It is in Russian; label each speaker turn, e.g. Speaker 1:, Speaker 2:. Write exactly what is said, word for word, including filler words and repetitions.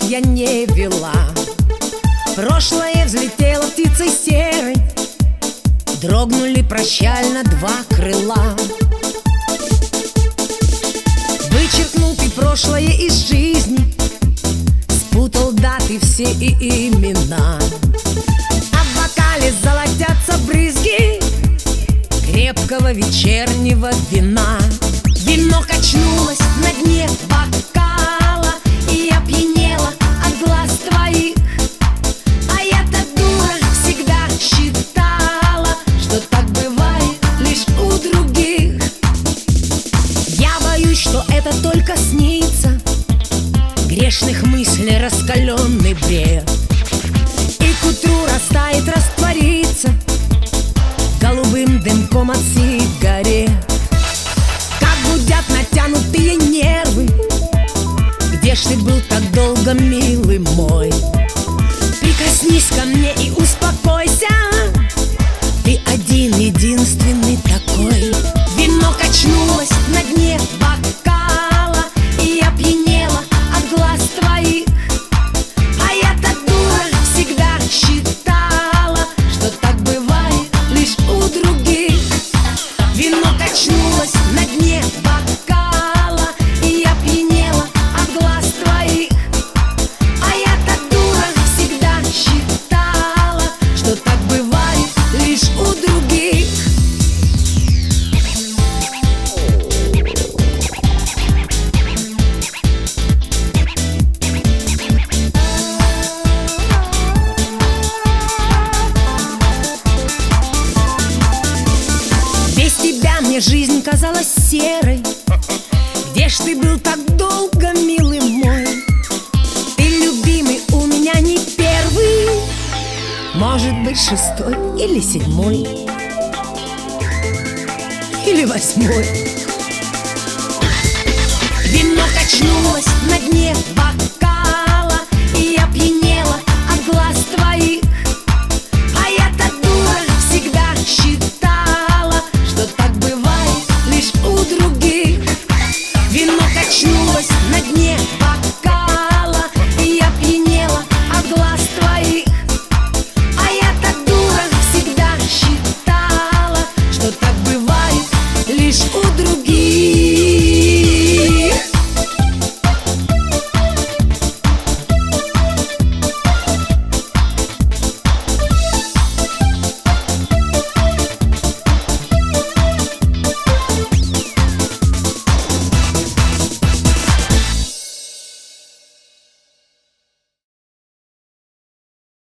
Speaker 1: я не вела. Прошлое взлетело птицей серой, дрогнули прощально два крыла. Вычеркнул ты прошлое из жизни, спутал даты все и имена. А в бокале золотятся брызги крепкого вечернего вина. Вино качнулось на дне бокала, и я пьянела от глаз твоих. А я-то дура всегда считала, что так бывает лишь у других. Я боюсь, что это только снится, грешных мыслей раскаленный бред, и к утру растает, растворится голубым дымком от сигарет. Как гудят натянутые нервы, где ж ты был так долго, милый мой? Прикоснись ко мне и успокойся, ты один, единственный такой. Вино качнулось на дне бокала, и я пьянела от глаз твоих. А я-то дура всегда считала, что так бывает лишь у других. Вино качнулось на дне бокала, и я пьянела от глаз твоих. А я-то дура всегда считала, что так бывает лишь у других. Без тебя мне жизнь казалась серой. Где ж ты был так долго, милый мой? Ты, любимый, у меня не первый, может быть, шестой или седьмой, или восьмой. Вино качнулось на дне бокала,